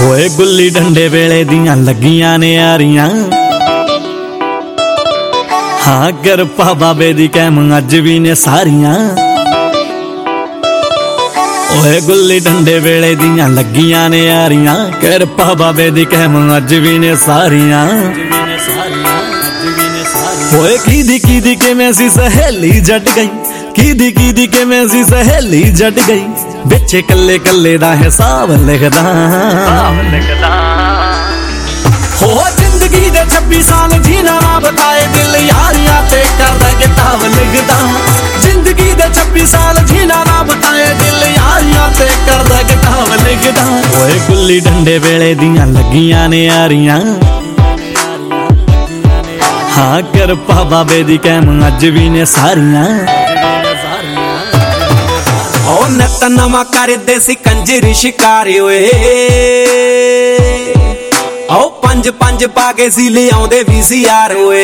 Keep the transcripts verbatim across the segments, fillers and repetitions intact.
ओए गुल्ली डंडे वेले दियां लगियां ने यारियां हाँ किरपा बाबे दी कैम अज भी ने सारियां। ओए गुल्ली डंडे वेले दियां लगियां ने यारियां किरपा बाबे दी कैम अज भी ने सारियां। ओए कीदी कीदी के मैं सी सहेली जट गई कीदी कीदी के मैं सी सहेली जट गई बिचे कल्ले कल्ले दा हिसाब लिखदा हो जिंदगी दे छब्बी साल जीना ना बताए दिल यारियां ते करदा किताब लिखदा जिंदगी दे छब्बी साल जीना ना बताए दिल यारियां ते करदा किताब लिखदा। ओए गुल्ली डंडे वेले दियां लगियां ने यारियां हाँ किरपा बाबे दी कैम अज भी ने सारियां। ओ नत नवा करदे सी कंजरी शिकारी ओए ओ पंज पंज पाके सी ले आउंदे वी सी यार ओए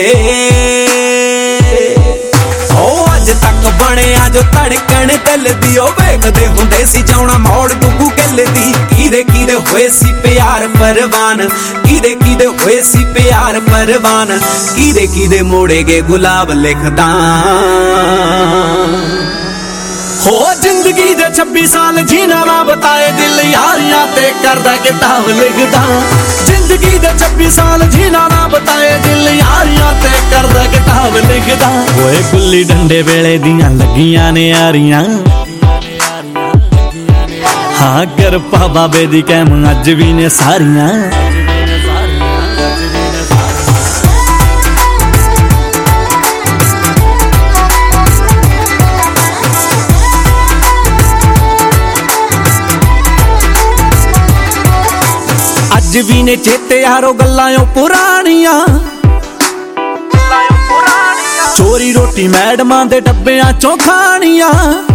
ओ अज तक बने जो धड़कन दिल दी ओ वेखदे हुंदे सी जाउणा मोड़ गुगू किल दी कीदे कीदे होए सी प्यार परवान कीदे कीदे होए सी प्यार परवान कीदे कीदे मोड़े गए गुलाब लिखदा हो जिंदगी दे छब्बी साल जीना ना बताए दिल यारियां ते करदा किताब लिखदा जिंदगी दे छब्बी साल जीना ना बताए दिल यारियां ते करदा किताब लिखदा। ओए गुल्ली डंडे वेले दियां लगियां ने यारियां हाँ किरपा बाबे दी कैम अज भी ने सारियां। अज भी ने चेते यारो गल्लां पुरानियां चोरी रोटी मैडमां दे डब्बियां चों खानियां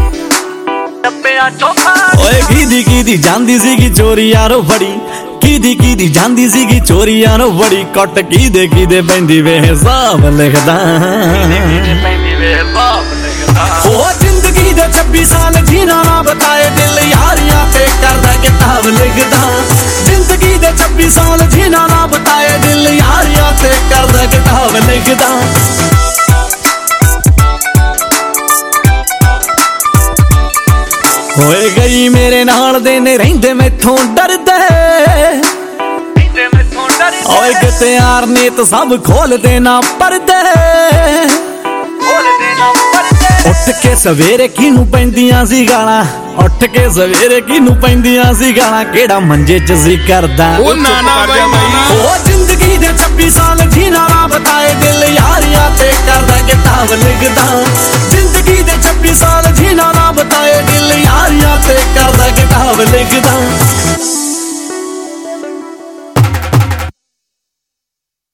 ओए कीदी कीदी जांदी सीगी चोरी यारो बड़ी कीदी कीदी जांदी सीगी चोरी यारो बड़ी कट कीदे कीदे पैंदी वे हिसाब लिखदा ओ जिंदगी दे छब्बी साल जीना ना बताए दिल यारियां ते करदा किताब लिखदा जिंदगी दे छब्बी साल जीना ना बताए दिल यारियां ते करदा किताब लिखदा। होए गई मेरे नाल दे ने रहिंदे मैथों डरदे ओए किते यार नीत सब खोल देना परदे उठ के सवेरे किनू पैंदियां सी गालां उठ के सवेरे किनू पैंदियां सी गालां केड़ा मंजे च सी करदा ओ नाना ओ जिंदगी दे छब्बी साल जीना ना बताए दिल यारियां ते करदा किताब लिखदा जिंदगी दे छब्बी साल